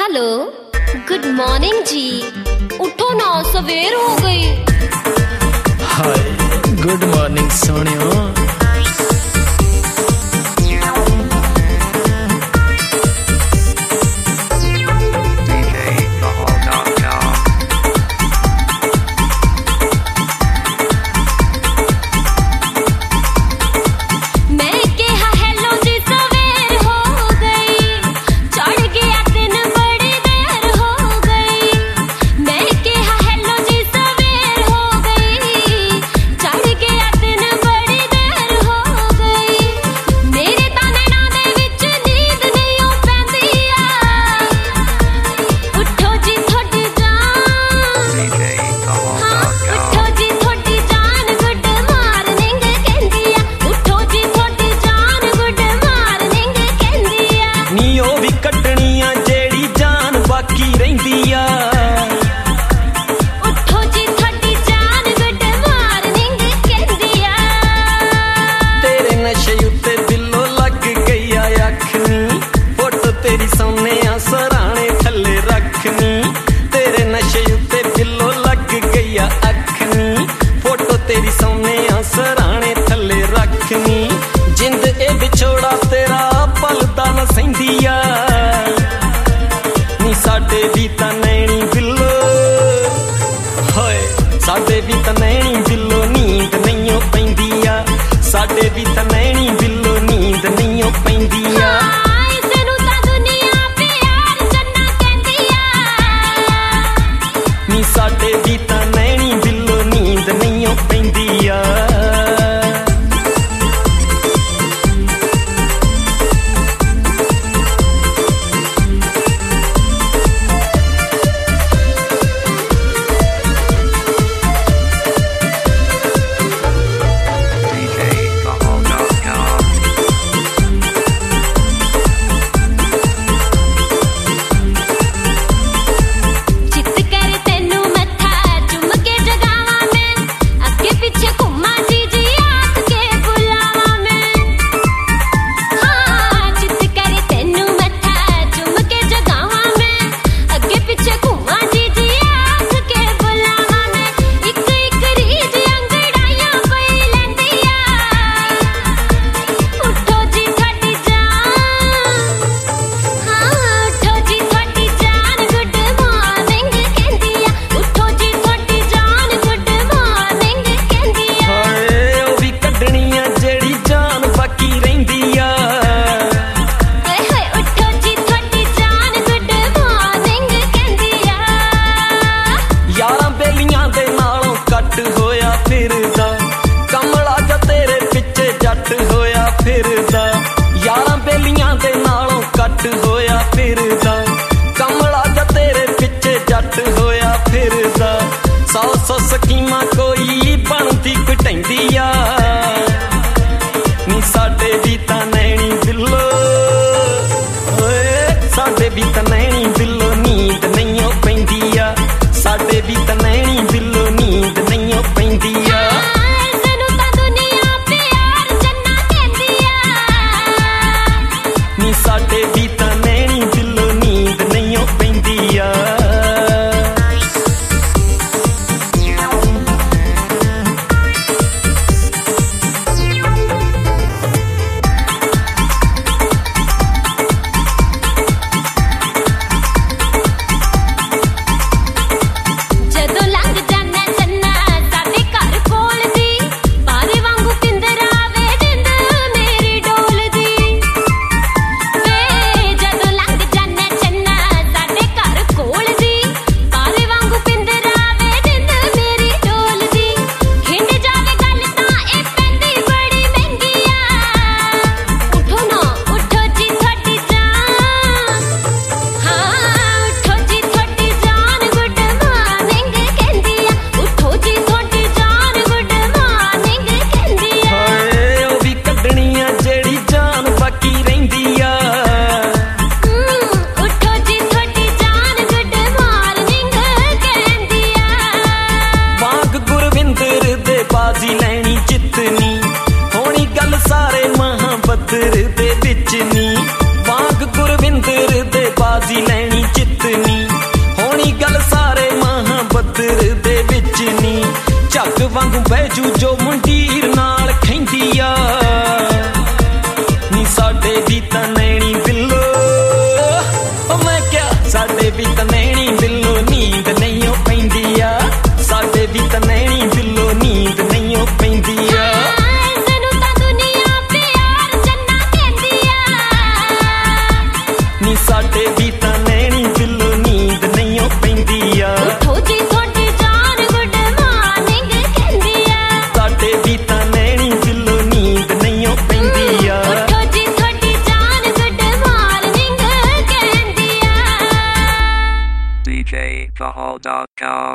Hello good morning जी। उठो ना, सवेर हो गई। हाय गुड मॉर्निंग सोनियो। जिंद ए विछोड़ा तेरा पलदा न सहिंदिया नी साडे भी तां नैणी बिल्लो होए साडे भी तां नैणी बिल्लो नींद नईओ पैंदिया साडे भी तां नैणी बिल्लो नींद नईओ पैंदिया नी साडे भी तां नैणी बिल्लो नींद नईओ पैंदिया। यारां बेलियां दे नालों कट होया फिरदा कमला जा तेरे पिछे जट होया फिरदा सौ सौ स्कीमां कोई बनदी घटैंदिया नी साडे भी तां नैणी बिल्लो साडे भी तां नैणी बिल्लो नींद नईओ पैंदिया साडे भी तां नैणी बिल्लो नींद नईओ पैंदिया। साडे भी तां नैणी बिल्लो नींद नईओ पैंदिया। पत्थर दे विच नी वांग गुरविंदर दे बाजी लैनी चित ਵਾਂਗੂ ਬੈਜੂ ਜੋ ਮੁੰਡੀਰ ਨਾਲ ਖੈਂਦੀ ਆ ਨੀ ਸਾਡੇ ਵੀ ਤਾਂ ਨੈਣੀ ਦਿਲੋਂ ਉਹ ਮੈਂ ਕਿਹਾ ਸਾਡੇ ਵੀ ਤਾਂ ਨੈਣੀ ਦਿਲੋਂ ਨੀਂਦ ਨਹੀਂ ਉਹ ਪੈਂਦੀ ਆ ਸਾਡੇ ਵੀ ਤਾਂ ਨੈਣੀ ਦਿਲੋਂ ਨੀਂਦ ਨਹੀਂ ਉਹ ਪੈਂਦੀ ਆ ਸਾਡੇ ਵੀ ਤਾਂ ਨੈਣੀ ਦਿਲੋਂ ਨੀਂਦ ਨਹੀਂ ਉਹ ਪੈਂਦੀ ਆ ਉੱਠੋ ਜੀ ਤੁਹਾਡੀ ਜਾਨ ਗੁੱਡ ਮਾਰਨਿੰਗ ਕਹਿੰਦੀ ਆ ਸਾਡੇ ਵੀ ਤਾਂ ਨੈਣੀ ਦਿਲੋਂ ਨੀਂਦ ਨਹੀਂ ਉਹ ਪੈਂਦੀ ਆ ਉੱਠੋ ਜੀ ਤੁਹਾਡੀ ਜਾਨ ਗੁੱਡ ਮਾਰਨਿੰਗ ਕਹਿੰਦੀ ਆ DJFahal.com